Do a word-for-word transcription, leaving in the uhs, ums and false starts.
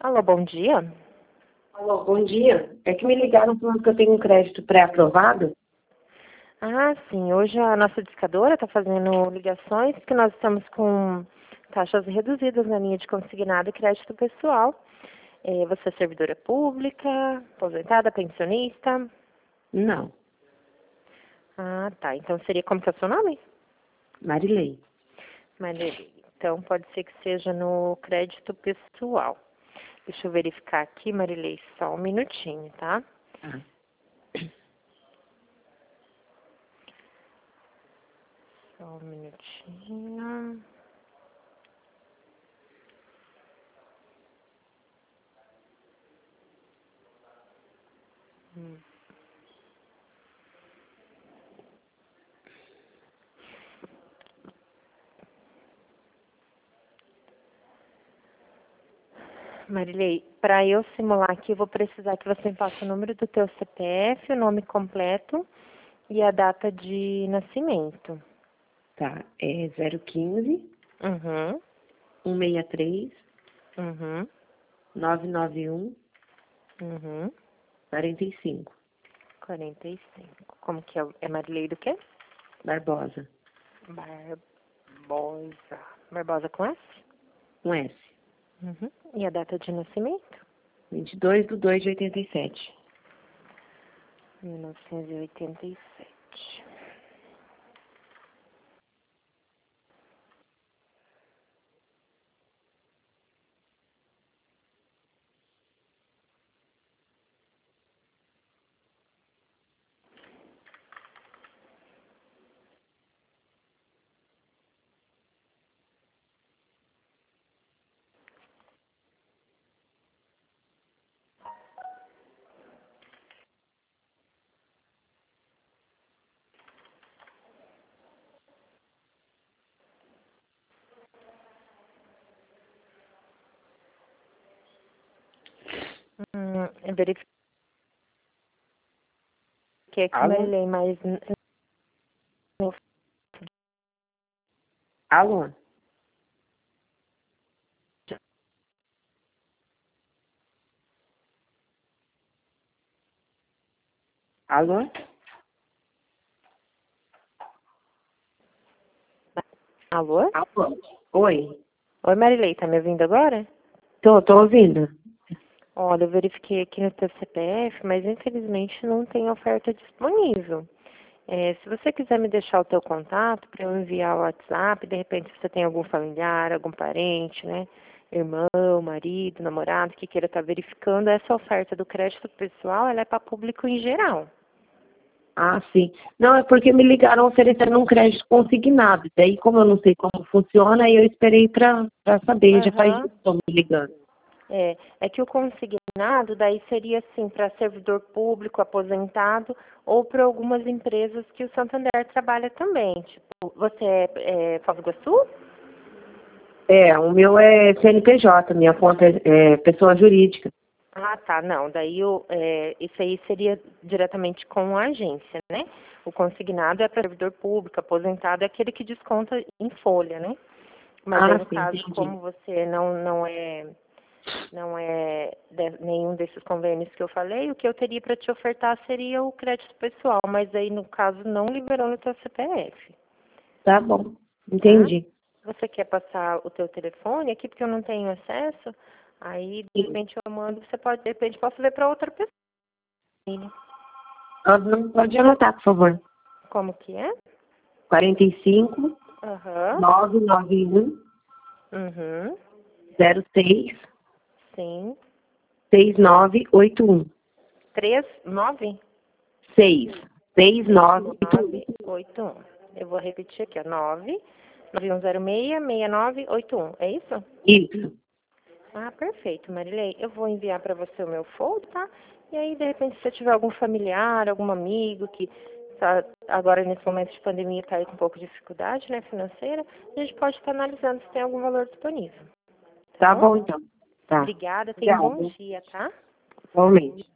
Alô, bom dia. Alô, bom dia. É que me ligaram falando que eu tenho um crédito pré-aprovado. Ah, sim. Hoje a nossa discadora está fazendo ligações porque nós estamos com taxas reduzidas na linha de consignado e crédito pessoal. É, você é servidora pública, aposentada, pensionista? Não, Ah, tá. Então seria como que é o seu nome? Marilei. Marilei. Então pode ser que seja no crédito pessoal. Deixa eu verificar aqui, Marilei, só um minutinho, tá? Ah, Só um minutinho. Hum. Marilei, para eu simular aqui, eu vou precisar que você me passe o número do teu C P F, o nome completo e a data de nascimento. tá. É zero quinze, Uhum, cento e sessenta e três, uhum, novecentos e noventa e um, uhum. quarenta e cinco. quarenta e cinco. Como que é? É Marilei do quê? Barbosa. Barbosa. Barbosa com S? Um S. Uhum. E a data de nascimento? vinte e dois de dois de oitenta e sete. mil novecentos e oitenta e sete. Hum, eu verifiquei aqui, Alô? Marilei, mas... n- n- Alô? Alô? Alô? Alô? Oi. Oi, Marilei, tá me ouvindo agora? Tô, tô ouvindo. Olha, eu verifiquei aqui no teu C P F, mas infelizmente não tem oferta disponível. É, se você quiser me deixar o teu contato para eu enviar o WhatsApp, de repente você tem algum familiar, algum parente, né? Irmão, marido, namorado, que queira estar verificando, essa oferta do crédito pessoal, ela é para público em geral. Ah, sim. Não, é porque me ligaram oferecendo um crédito consignado. Daí, como eu não sei como funciona, aí eu esperei pra, pra saber. Já faz Aham. dias que estão me ligando. É, é que o consignado daí seria assim para servidor público, aposentado ou para algumas empresas que o Santander trabalha também. Tipo, você é, é Foz do Iguaçu? É, o meu é C N P J, minha conta é, é pessoa jurídica. Ah, tá. Não, daí o, é, isso aí seria diretamente com a agência, né? O consignado é para servidor público, aposentado é aquele que desconta em folha, né? Mas aí Ah, no sim, caso, entendi. como você não não é não é de- nenhum desses convênios que eu falei, o que eu teria para te ofertar seria o crédito pessoal, mas aí no caso não liberou no teu C P F, Tá bom, tá? entendi. Você quer passar o teu telefone aqui porque eu não tenho acesso? Aí de Sim. repente eu mando, você pode, de repente posso ver para outra pessoa. Ah, não pode anotar, por favor. Como que é? quarenta e cinco, Aham. novecentos e noventa e um, Uhum. zero seis, Sim. seis nove oito um. Três, nove? seis, seis Seis, nove oito um. nove, oito, um. Eu vou repetir aqui, ó. Nove, nove um zero seis, seis nove oito um. É isso? Isso. Ah, perfeito, Marilei. Eu vou enviar para você o meu folder, tá? E aí, de repente, se você tiver algum familiar, algum amigo que tá agora nesse momento de pandemia está aí com um pouco de dificuldade, né, financeira, a gente pode estar analisando se tem algum valor disponível, tá Tá bom? bom, então. Tá. Obrigada, tenha um bom Obrigada. dia, tá? Igualmente.